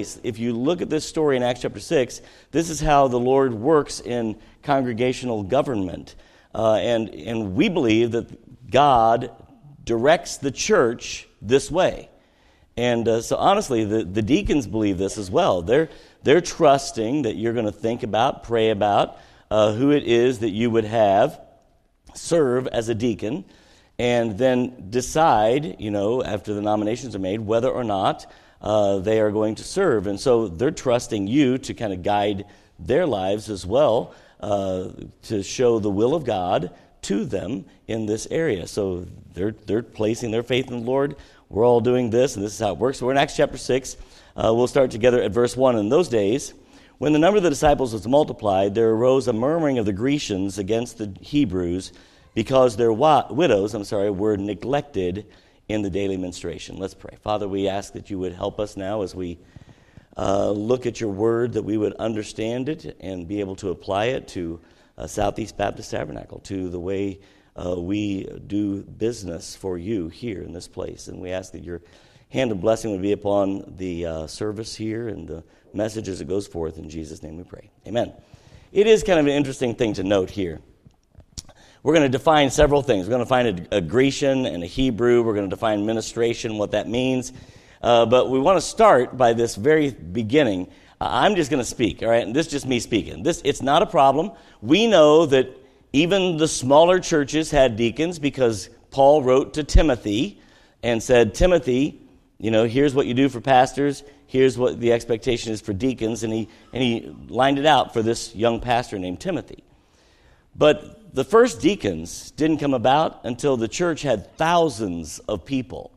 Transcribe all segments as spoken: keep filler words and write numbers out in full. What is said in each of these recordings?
If you look at this story in Acts chapter six, this is how the Lord works in congregational government. Uh, and, and we believe that God directs the church this way. And uh, so honestly, the, the deacons believe this as well. They're, they're trusting that you're going to think about, pray about uh, who it is that you would have serve as a deacon, and then decide, you know, after the nominations are made, whether or not uh, they are going to serve. And so they're trusting you to kind of guide their lives as well, uh, to show the will of God to them in this area. So they're they're placing their faith in the Lord. We're all doing this, and this is how it works. So we're in Acts chapter six. Uh, we'll start together at verse one. In those days, when the number of the disciples was multiplied, there arose a murmuring of the Grecians against the Hebrews, because their wa- widows, I'm sorry, were neglected in the daily ministration. Let's pray. Father, we ask that you would help us now as we uh, look at your word, that we would understand it and be able to apply it to uh, Southeast Baptist Tabernacle, to the way uh, we do business for you here in this place. And we ask that your hand of blessing would be upon the uh, service here and the message as it goes forth. In Jesus' name we pray. Amen. It is kind of an interesting thing to note here. We're going to define several things. We're going to find a, a Grecian and a Hebrew. We're going to define ministration, what that means. Uh, but we want to start by this very beginning. Uh, I'm just going to speak, all right? And this is just me speaking. This It's not a problem. We know that even the smaller churches had deacons because Paul wrote to Timothy and said, Timothy, you know, here's what you do for pastors. Here's what the expectation is for deacons. And he, and he lined it out for this young pastor named Timothy. But the first deacons didn't come about until the church had thousands of people.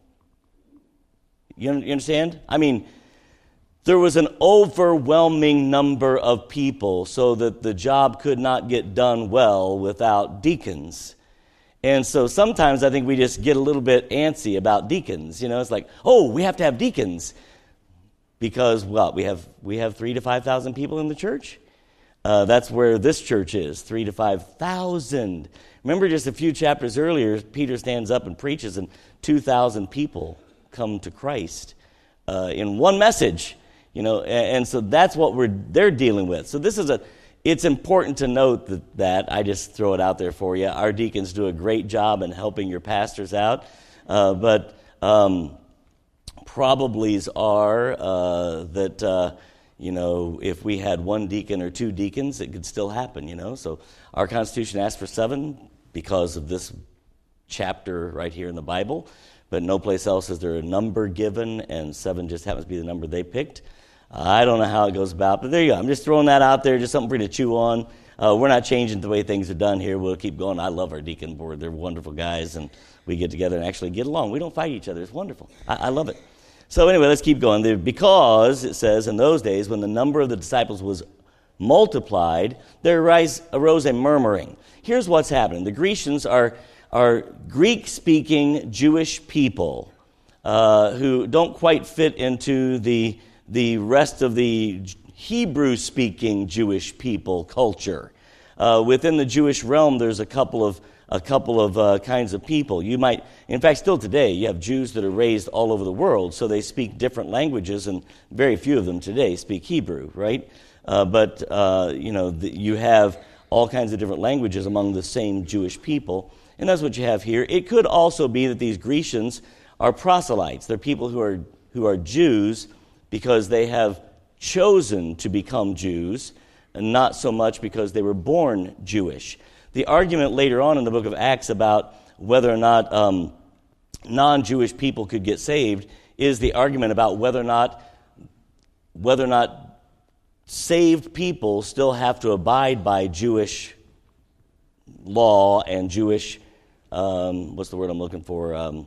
You understand? I mean, there was an overwhelming number of people so that the job could not get done well without deacons. And so sometimes I think we just get a little bit antsy about deacons. You know, it's like, oh, we have to have deacons because, well, we have we have three to five thousand people in the church. Uh, that's where this church is, three to five thousand. Remember just a few chapters earlier, Peter stands up and preaches, and two thousand people come to Christ uh, in one message. You know, and, and so that's what we're they're dealing with. So this is a. It's important to note that, that I just throw it out there for you. Our deacons do a great job in helping your pastors out, uh, but um, probablys are uh, that. Uh, You know, if we had one deacon or two deacons, it could still happen, you know. So our Constitution asks for seven because of this chapter right here in the Bible. But no place else is there a number given, and seven just happens to be the number they picked. Uh, I don't know how it goes about, but there you go. I'm just throwing that out there, just something for you to chew on. Uh, we're not changing the way things are done here. We'll keep going. I love our deacon board. They're wonderful guys, and we get together and actually get along. We don't fight each other. It's wonderful. I, I love it. So anyway, let's keep going. Because, it says, in those days, when the number of the disciples was multiplied, there arose, arose a murmuring. Here's what's happening. The Grecians are, are Greek-speaking Jewish people uh, who don't quite fit into the, the rest of the Hebrew-speaking Jewish people culture. Uh, within the Jewish realm, there's a couple of a couple of uh, kinds of people. You might, in fact, still today, you have Jews that are raised all over the world, so they speak different languages, and very few of them today speak Hebrew, right? Uh, but, uh, you know, the, you have all kinds of different languages among the same Jewish people, and that's what you have here. It could also be that these Grecians are proselytes. They're people who are who are Jews because they have chosen to become Jews, and not so much because they were born Jewish. The argument later on in the book of Acts about whether or not um, non-Jewish people could get saved is the argument about whether or not whether or not saved people still have to abide by Jewish law and Jewish, um, what's the word I'm looking for? Um,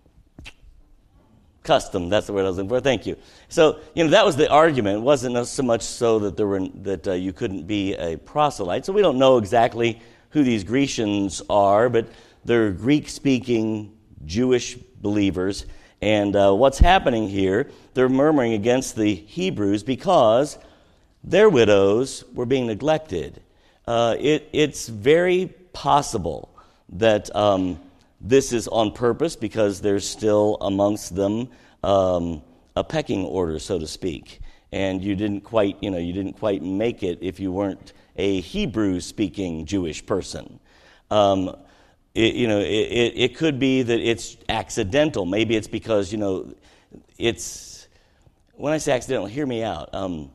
custom. That's the word I was looking for. Thank you. So, you know, that was the argument. It wasn't so much so that there were that uh, you couldn't be a proselyte. So we don't know exactly who these Grecians are, but they're Greek-speaking Jewish believers. And uh, what's happening here, they're murmuring against the Hebrews because their widows were being neglected. Uh, it, it's very possible that um, this is on purpose because there's still amongst them um, a pecking order, so to speak. and you didn't quite, you know, you didn't quite make it if you weren't a Hebrew-speaking Jewish person. Um, it, you know, it, it, it could be that it's accidental. Maybe it's because, you know, it's, when I say accidental, hear me out. Um,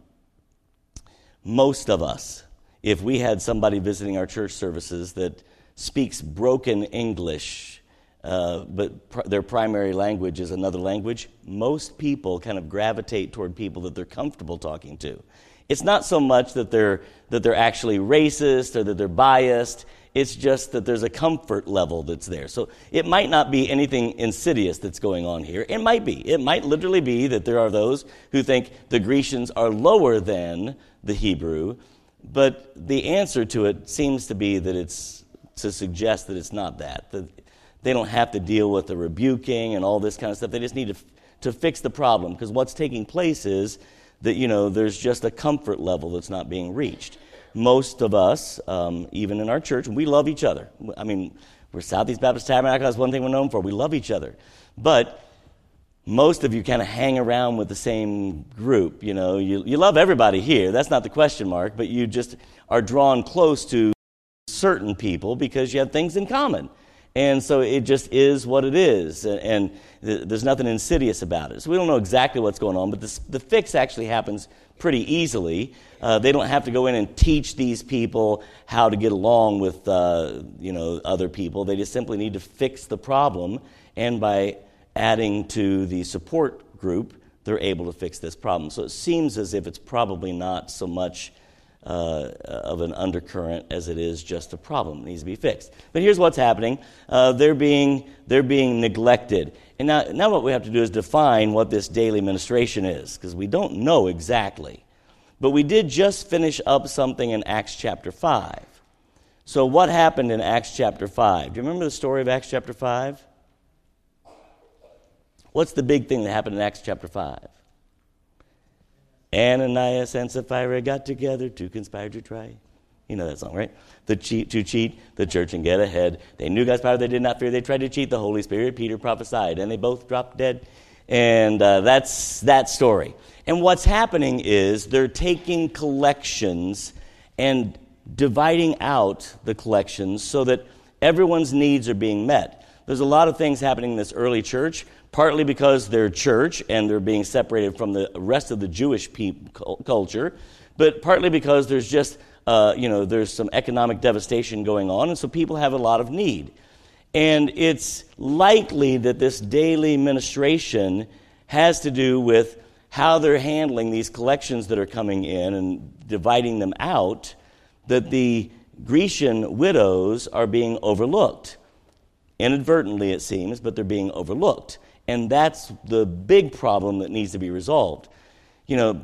most of us, if we had somebody visiting our church services that speaks broken English, uh, but pr- their primary language is another language, most people kind of gravitate toward people that they're comfortable talking to. It's not so much that they're that they're actually racist or that they're biased. It's just that there's a comfort level that's there. So it might not be anything insidious that's going on here. It might be. It might literally be that there are those who think the Grecians are lower than the Hebrew, but the answer to it seems to be that it's to suggest that it's not that. That they don't have to deal with the rebuking and all this kind of stuff. They just need to to fix the problem, because what's taking place is that, you know, there's just a comfort level that's not being reached. Most of us, um, even in our church, we love each other. I mean, we're Southeast Baptist Tabernacle. That's one thing we're known for. We love each other. But most of you kind of hang around with the same group. You know, you, you love everybody here. That's not the question mark. But you just are drawn close to certain people because you have things in common. And so it just is what it is, and th- there's nothing insidious about it. So we don't know exactly what's going on, but this, the fix actually happens pretty easily. Uh, they don't have to go in and teach these people how to get along with uh, you know, other people. They just simply need to fix the problem, and by adding to the support group, they're able to fix this problem. So it seems as if it's probably not so much Uh, of an undercurrent as it is just a problem that needs to be fixed. But here's what's happening. Uh, they're being they're being neglected. And now, now what we have to do is define what this daily ministration is, because we don't know exactly. But we did just finish up something in Acts chapter five. So what happened in Acts chapter five? Do you remember the story of Acts chapter five? What's the big thing that happened in Acts chapter five? Ananias and Sapphira got together to conspire to try. You know that song, right? The cheat to cheat the church and get ahead. They knew God's power. They did not fear. They tried to cheat the Holy Spirit. Peter prophesied, and they both dropped dead. And uh, that's that story. And what's happening is they're taking collections and dividing out the collections so that everyone's needs are being met. There's a lot of things happening in this early church, partly because they're church and they're being separated from the rest of the Jewish people, culture, but partly because there's just, uh, you know, there's some economic devastation going on, and so people have a lot of need. And it's likely that this daily ministration has to do with how they're handling these collections that are coming in and dividing them out, that the Grecian widows are being overlooked. Inadvertently, it seems, but they're being overlooked. And that's the big problem that needs to be resolved. You know,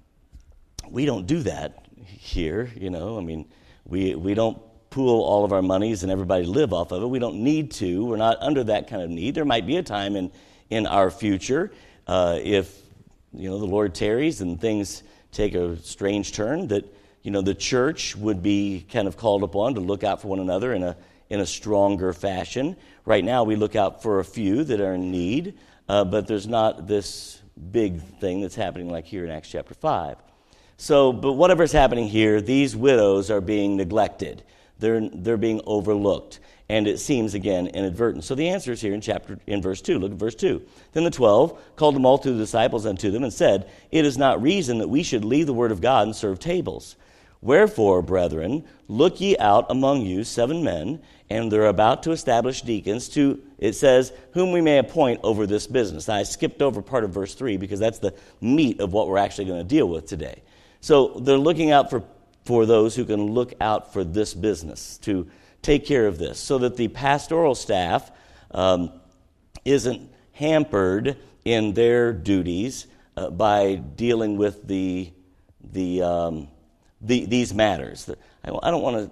we don't do that here, you know. I mean, we we don't pool all of our monies and everybody live off of it. We don't need to. We're not under that kind of need. There might be a time in, in our future uh, if, you know, the Lord tarries and things take a strange turn that, you know, the church would be kind of called upon to look out for one another in a in a stronger fashion. Right now, we look out for a few that are in need, uh, but there's not this big thing that's happening like here in Acts chapter five. So, but whatever's happening here, these widows are being neglected. They're they're being overlooked, and it seems again inadvertent. So the answer is here in chapter in verse two. Look at verse two. Then the twelve called the multitude of the disciples unto them and said, "It is not reason that we should leave the word of God and serve tables. Wherefore, brethren, look ye out among you seven men, and they're about to establish deacons to," it says, "whom we may appoint over this business." Now, I skipped over part of verse three because that's the meat of what we're actually going to deal with today. So they're looking out for, for those who can look out for this business, to take care of this, so that the pastoral staff um, isn't hampered in their duties uh, by dealing with the the um, The, these matters. I don't want to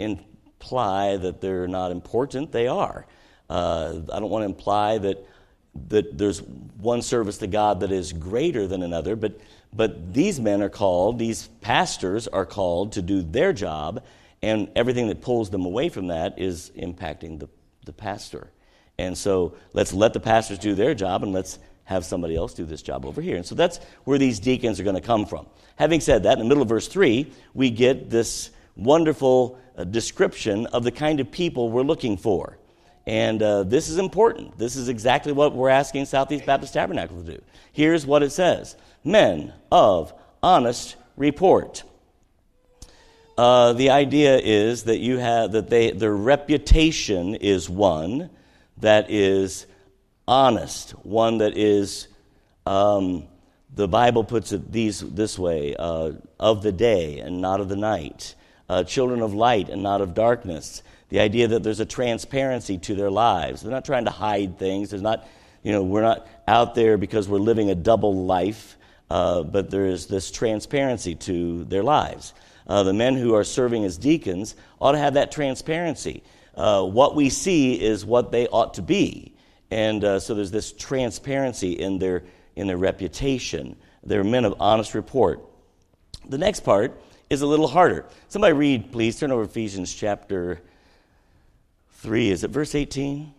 imply that they're not important. They are. Uh, I don't want to imply that that there's one service to God that is greater than another, but but these men are called, these pastors are called to do their job, and everything that pulls them away from that is impacting the, the pastor. And so let's let the pastors do their job, and let's have somebody else do this job over here. And so that's where these deacons are going to come from. Having said that, in the middle of verse three, we get this wonderful uh, description of the kind of people we're looking for. And uh, this is important. This is exactly what we're asking Southeast Baptist Tabernacle to do. Here's what it says. Men of honest report. Uh, the idea is that you have that they their reputation is one that is honest, one that is, um, the Bible puts it these this way, uh, of the day and not of the night, uh, children of light and not of darkness. The idea that there's a transparency to their lives. They're not trying to hide things. There's not, you know, we're not out there because we're living a double life, uh, but there's this transparency to their lives. Uh, the men who are serving as deacons ought to have that transparency. Uh, what we see is what they ought to be. And uh, so there's this transparency in their in their reputation. They're men of honest report. The next part is a little harder. Somebody read, please. Turn over to Ephesians chapter three. Is it verse eighteen?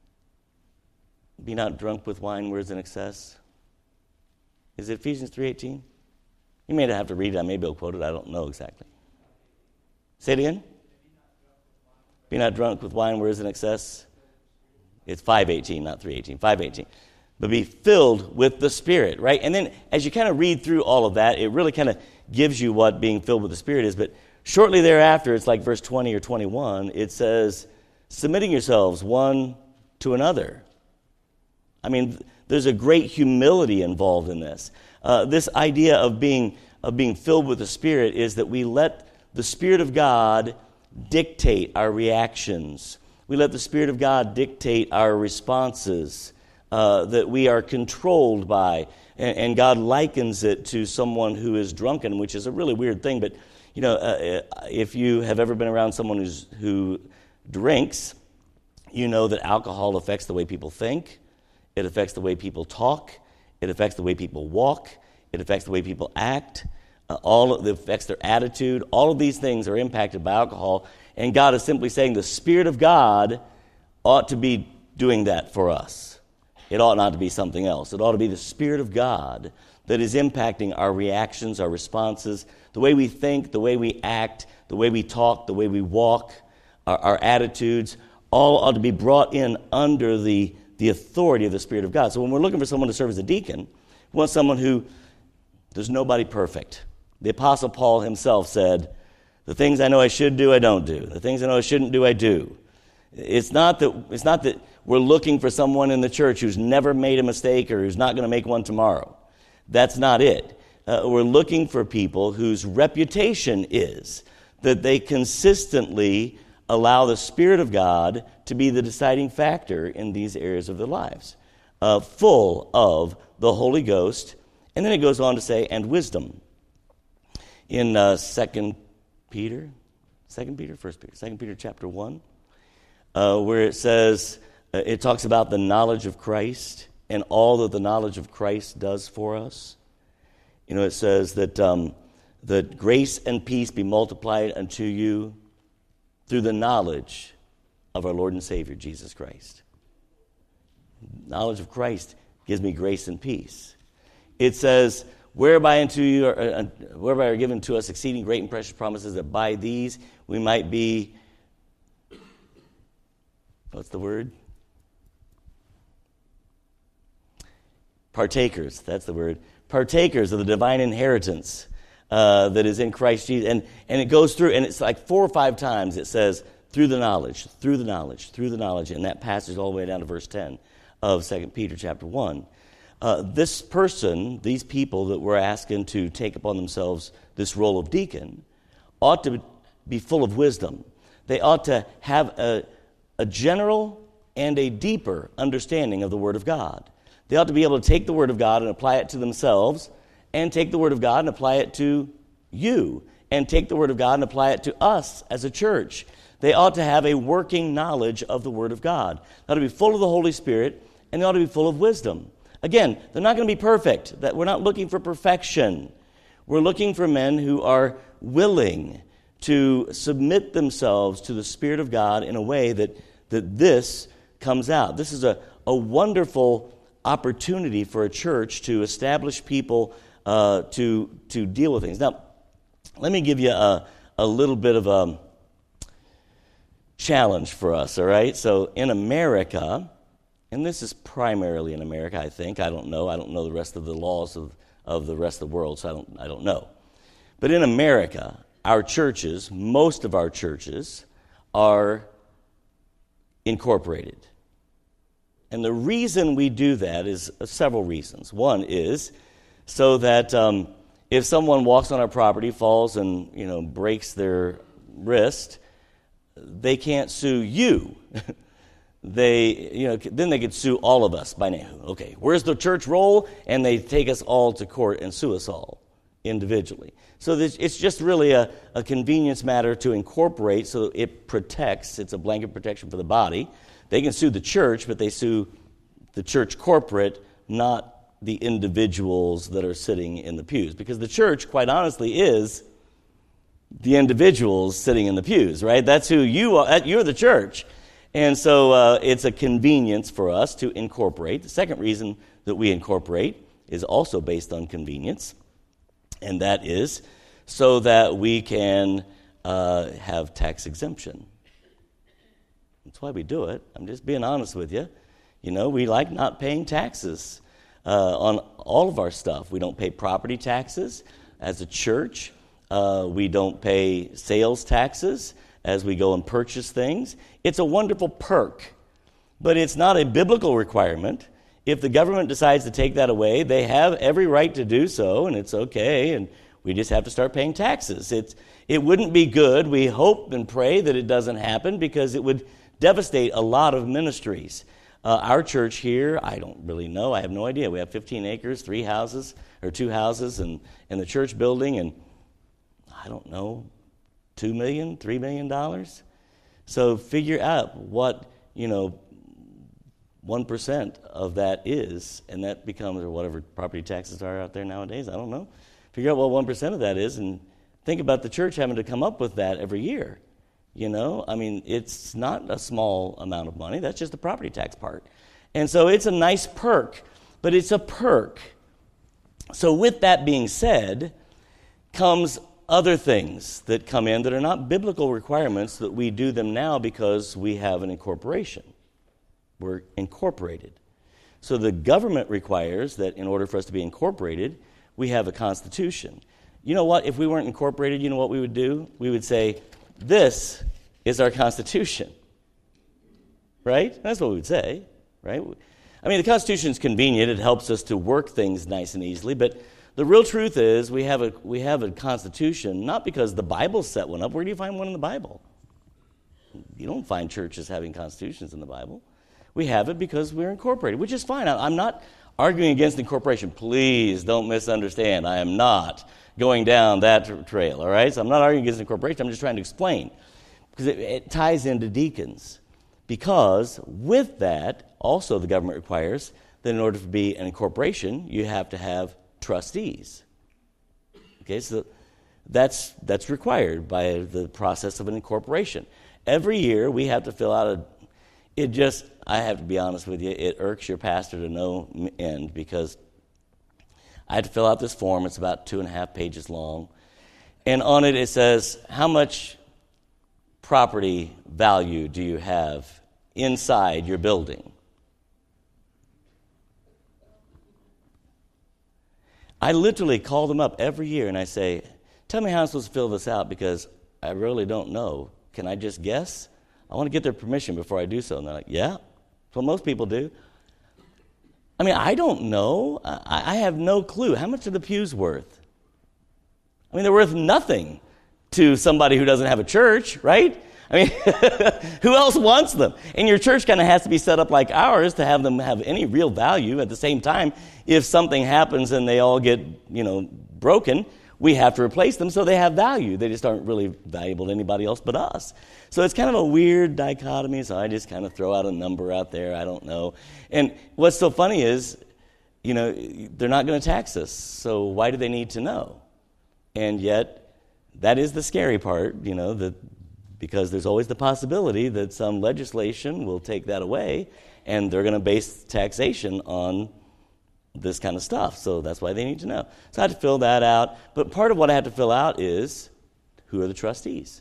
Be not drunk with wine where is in excess. Is it Ephesians three eighteen? You may not have to read it. I may be able to quote it. I don't know exactly. Say it again. Be not drunk with wine where is in excess. It's five eighteen, not three eighteen. five eighteen. But be filled with the Spirit, right? And then as you kind of read through all of that, it really kind of gives you what being filled with the Spirit is. But shortly thereafter, it's like verse twenty or twenty-one, it says, submitting yourselves one to another. I mean, there's a great humility involved in this. Uh, this idea of being of being filled with the Spirit is that we let the Spirit of God dictate our reactions. We let the Spirit of God dictate our responses, uh, that we are controlled by. And, and God likens it to someone who is drunken, which is a really weird thing. But, you know, uh, if you have ever been around someone who's, who drinks, you know that alcohol affects the way people think. It affects the way people talk. It affects the way people walk. It affects the way people act. Uh, all of, it affects their attitude. All of these things are impacted by alcohol. And God is simply saying the Spirit of God ought to be doing that for us. It ought not to be something else. It ought to be the Spirit of God that is impacting our reactions, our responses, the way we think, the way we act, the way we talk, the way we walk, our, our attitudes, all ought to be brought in under the, the authority of the Spirit of God. So when we're looking for someone to serve as a deacon, we want someone who, there's nobody perfect. The Apostle Paul himself said, the things I know I should do, I don't do. The things I know I shouldn't do, I do. It's not that it's not that we're looking for someone in the church who's never made a mistake or who's not going to make one tomorrow. That's not it. Uh, we're looking for people whose reputation is that they consistently allow the Spirit of God to be the deciding factor in these areas of their lives, uh, full of the Holy Ghost. And then it goes on to say, and wisdom. In uh, Second Peter, Second Peter, First Peter, Second Peter chapter one, uh, where it says, uh, it talks about the knowledge of Christ and all that the knowledge of Christ does for us. You know, it says that um, that grace and peace be multiplied unto you through the knowledge of our Lord and Savior, Jesus Christ. Knowledge of Christ gives me grace and peace. It says, whereby unto you are, uh, whereby are given to us exceeding great and precious promises, that by these we might be, what's the word? Partakers, that's the word. Partakers of the divine inheritance uh, that is in Christ Jesus. And, and it goes through, and it's like four or five times it says, through the knowledge, through the knowledge, through the knowledge. And that passes all the way down to verse ten of Second Peter chapter one. Uh, this person, these people that we're asking to take upon themselves this role of deacon, ought to be full of wisdom. They ought to have a, a general and a deeper understanding of the Word of God. They ought to be able to take the Word of God and apply it to themselves, and take the Word of God and apply it to you, and take the Word of God and apply it to us as a church. They ought to have a working knowledge of the Word of God. They ought to be full of the Holy Spirit, and they ought to be full of wisdom. Again, they're not going to be perfect. That we're not looking for perfection. We're looking for men who are willing to submit themselves to the Spirit of God in a way that, that this comes out. This is a, a wonderful opportunity for a church to establish people uh, to to deal with things. Now, let me give you a, a little bit of a challenge for us, all right? So in America, and this is primarily in America, I think. I don't know. I don't know the rest of the laws of, of the rest of the world, so I don't I don't know. But in America, our churches, most of our churches, are incorporated. And the reason we do that is several reasons. One is so that um, if someone walks on our property, falls and, you know, breaks their wrist, they can't sue you. They, you know, then they could sue all of us by name. Okay, where's the church roll? And they take us all to court and sue us all individually. So this, it's just really a, a convenience matter to incorporate so it protects. It's a blanket protection for the body. They can sue the church, but they sue the church corporate, not the individuals that are sitting in the pews. Because the church, quite honestly, is the individuals sitting in the pews, right? That's who you are. You're the church. And so uh, it's a convenience for us to incorporate. The second reason that we incorporate is also based on convenience, and that is so that we can uh, have tax exemption. That's why we do it. I'm just being honest with you. You know, we like not paying taxes uh, on all of our stuff. We don't pay property taxes as a church. Uh, we don't pay sales taxes as we go and purchase things. It's a wonderful perk, but it's not a biblical requirement. If the government decides to take that away, they have every right to do so, and it's okay, and we just have to start paying taxes. It's, it wouldn't be good. We hope and pray that it doesn't happen because it would devastate a lot of ministries. Uh, our church here, I don't really know. I have no idea. We have fifteen acres, three houses, or two houses, and, and the church building, and I don't know, two million dollars, three million dollars? So figure out what, you know, one percent of that is, and that becomes, or whatever property taxes are out there nowadays, I don't know. Figure out what one percent of that is, and think about the church having to come up with that every year. You know, I mean, it's not a small amount of money. That's just the property tax part. And so it's a nice perk, but it's a perk. So with that being said, comes other things that come in that are not biblical requirements, that we do them now because we have an incorporation. We're incorporated. So the government requires that in order for us to be incorporated, we have a constitution. You know what? If we weren't incorporated, you know what we would do? We would say, this is our Constitution, right? That's what we would say, right? I mean, the Constitution is convenient. It helps us to work things nice and easily, but the real truth is we have a we have a Constitution not because the Bible set one up. Where do you find one in the Bible? You don't find churches having constitutions in the Bible. We have it because we're incorporated, which is fine. I'm not arguing against incorporation. Please don't misunderstand. I am not going down that trail, all right? So I'm not arguing against incorporation. I'm just trying to explain because it, it ties into deacons. Because with that, also the government requires that in order to be an incorporation, you have to have trustees. Okay, so that's that's required by the process of an incorporation. Every year we have to fill out a, it just, I have to be honest with you, it irks your pastor to no end because I had to fill out this form. It's about two and a half pages long. And on it, it says, how much property value do you have inside your building? I literally call them up every year and I say, tell me how I'm supposed to fill this out because I really don't know. Can I just guess? I want to get their permission before I do so. And they're like, yeah, that's what most people do. I mean, I don't know. I, I have no clue. How much are the pews worth? I mean, they're worth nothing to somebody who doesn't have a church, right? I mean, who else wants them? And your church kind of has to be set up like ours to have them have any real value. At the same time, if something happens and they all get, you know, broken, we have to replace them so they have value. They just aren't really valuable to anybody else but us. So it's kind of a weird dichotomy, so I just kind of throw out a number out there. I don't know. And what's so funny is, you know, they're not going to tax us, so why do they need to know? And yet, that is the scary part, you know, that because there's always the possibility that some legislation will take that away, and they're going to base taxation on this kind of stuff. So that's why they need to know. So I had to fill that out. But part of what I had to fill out is, who are the trustees?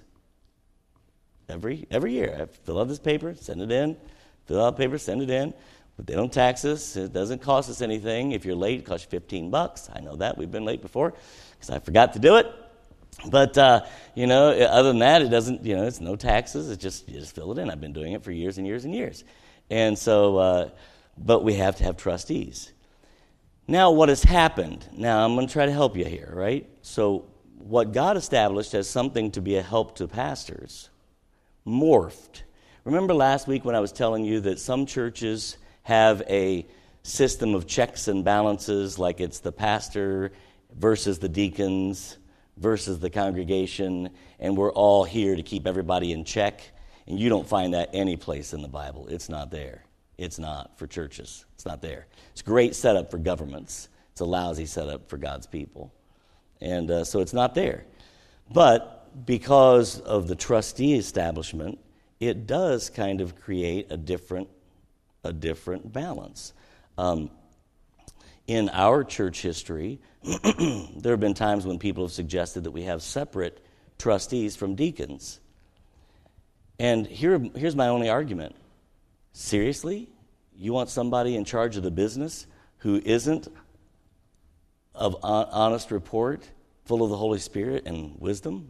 Every every year, I fill out this paper, send it in, fill out the paper, send it in. But they don't tax us. It doesn't cost us anything. If you're late, it costs you fifteen bucks. I know that. We've been late before because I forgot to do it. But, uh, you know, other than that, it doesn't, you know, it's no taxes. It's just, you just fill it in. I've been doing it for years and years and years. And so, uh, but we have to have trustees. Now, what has happened? Now, I'm going to try to help you here, right? So what God established as something to be a help to pastors morphed. Remember last week when I was telling you that some churches have a system of checks and balances, like it's the pastor versus the deacons versus the congregation, and we're all here to keep everybody in check, and you don't find that any place in the Bible. It's not there. It's not for churches. It's not there. It's a great setup for governments. It's a lousy setup for God's people. And uh, so it's not there. But because of the trustee establishment, it does kind of create a different a different balance. Um, in our church history, there have been times when people have suggested that we have separate trustees from deacons. And here, here's my only argument. Seriously? You want somebody in charge of the business who isn't of honest report, full of the Holy Spirit and wisdom?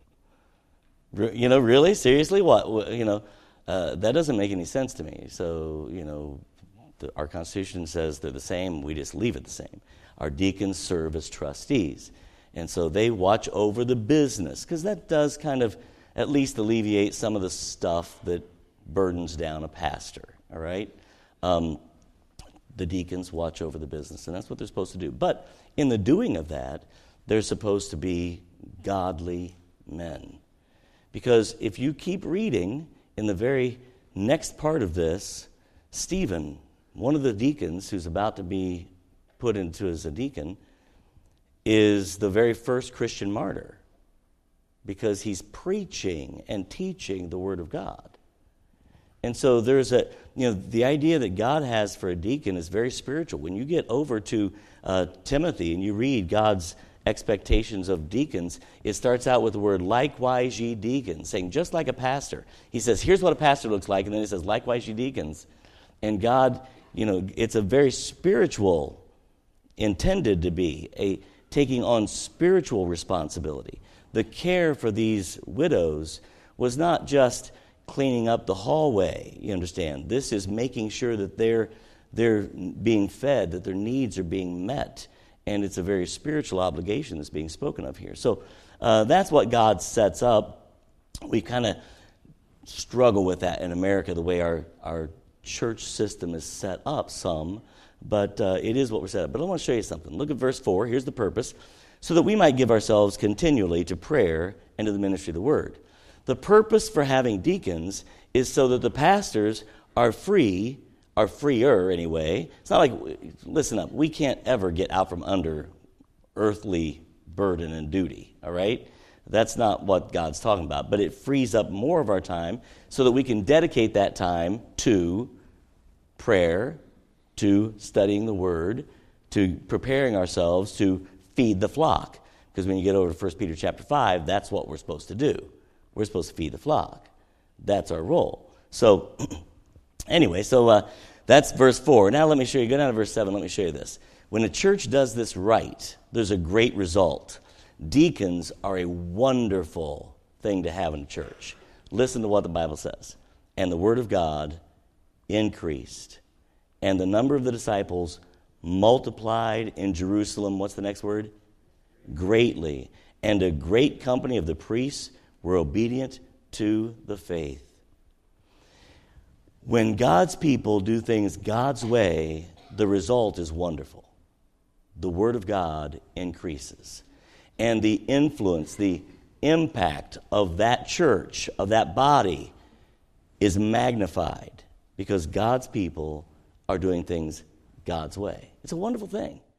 You know, really? Seriously? What? You know, uh, that doesn't make any sense to me. So, you know, the, our Constitution says they're the same. We just leave it the same. Our deacons serve as trustees. And so they watch over the business, because that does kind of at least alleviate some of the stuff that burdens down a pastor, all right? Um, the deacons watch over the business, and that's what they're supposed to do. But in the doing of that, they're supposed to be godly men. Because if you keep reading in the very next part of this, Stephen, one of the deacons who's about to be put into as a deacon, is the very first Christian martyr, because he's preaching and teaching the Word of God. And so there's a, you know, the idea that God has for a deacon is very spiritual. When you get over to uh, Timothy and you read God's expectations of deacons, it starts out with the word likewise ye deacons, saying just like a pastor. He says, here's what a pastor looks like, and then he says, likewise ye deacons. And God, you know, it's a very spiritual, intended to be, a taking on spiritual responsibility. The care for these widows was not just cleaning up the hallway, you understand. This is making sure that they're, they're being fed, that their needs are being met. And it's a very spiritual obligation that's being spoken of here. So uh, that's what God sets up. We kind of struggle with that in America, the way our, our church system is set up some. But uh, it is what we're set up. But I want to show you something. Look at verse four. Here's the purpose. So that we might give ourselves continually to prayer and to the ministry of the word. The purpose for having deacons is so that the pastors are free, are freer anyway. It's not like, listen up, we can't ever get out from under earthly burden and duty, all right? That's not what God's talking about. But it frees up more of our time so that we can dedicate that time to prayer, to studying the Word, to preparing ourselves to feed the flock. Because when you get over to First Peter chapter five, that's what we're supposed to do. We're supposed to feed the flock. That's our role. So, anyway, so uh, that's verse four. Now let me show you. Go down to verse seven. Let me show you this. When a church does this right, there's a great result. Deacons are a wonderful thing to have in a church. Listen to what the Bible says. And the word of God increased, and the number of the disciples multiplied in Jerusalem. What's the next word? Greatly. And a great company of the priests were obedient to the faith. When God's people do things God's way, the result is wonderful. The word of God increases. And the influence, the impact of that church, of that body, is magnified because God's people are doing things God's way. It's a wonderful thing.